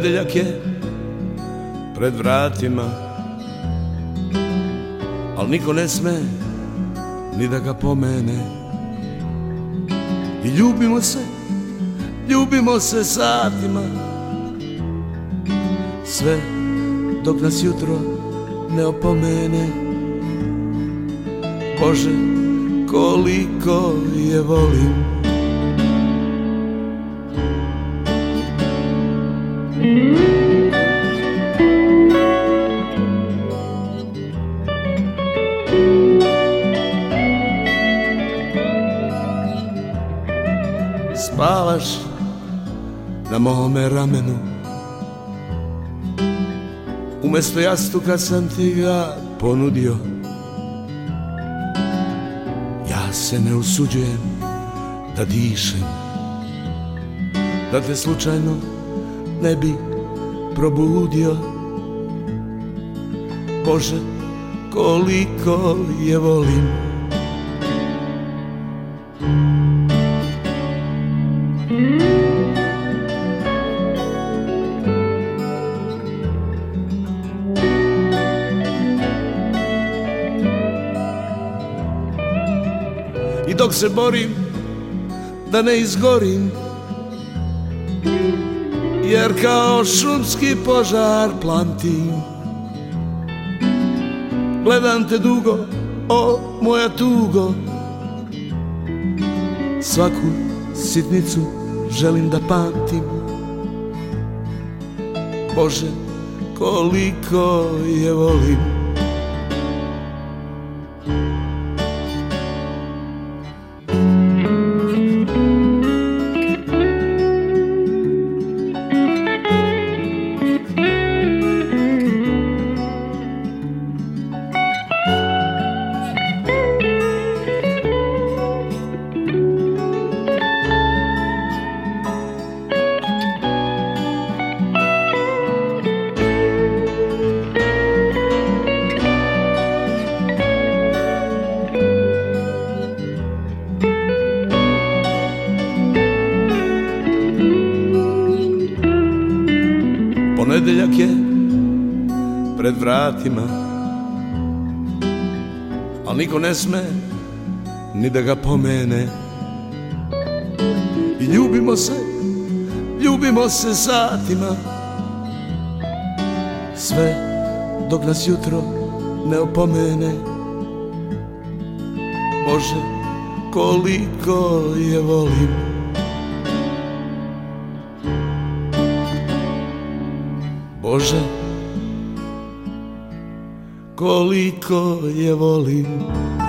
Ponedeljak je pred vratima, al niko ne sme ni da ga pomene. I ljubimo se satima, sve dok nas jutro ne opomene. Bože, koliko je volim. Spavaš na mome ramenu, umesto jastuka sam ti ga ponudio. Ja se ne usuđujem da dišem, da te slučajno ne bi probudio. Bože, koliko je volim. I dok se borim da ne izgorim, jer kao šumski požar plantim, gledam te dugo, o moja tugo, svaku sitnicu želim da pamtim. Bože, koliko je volim. Ponedeljak je pred vratima, al niko ne sme ni da ga pomene. I ljubimo se satima, sve dok nas jutro ne opomene. Bože, koliko je volim. Bože, koliko je volim.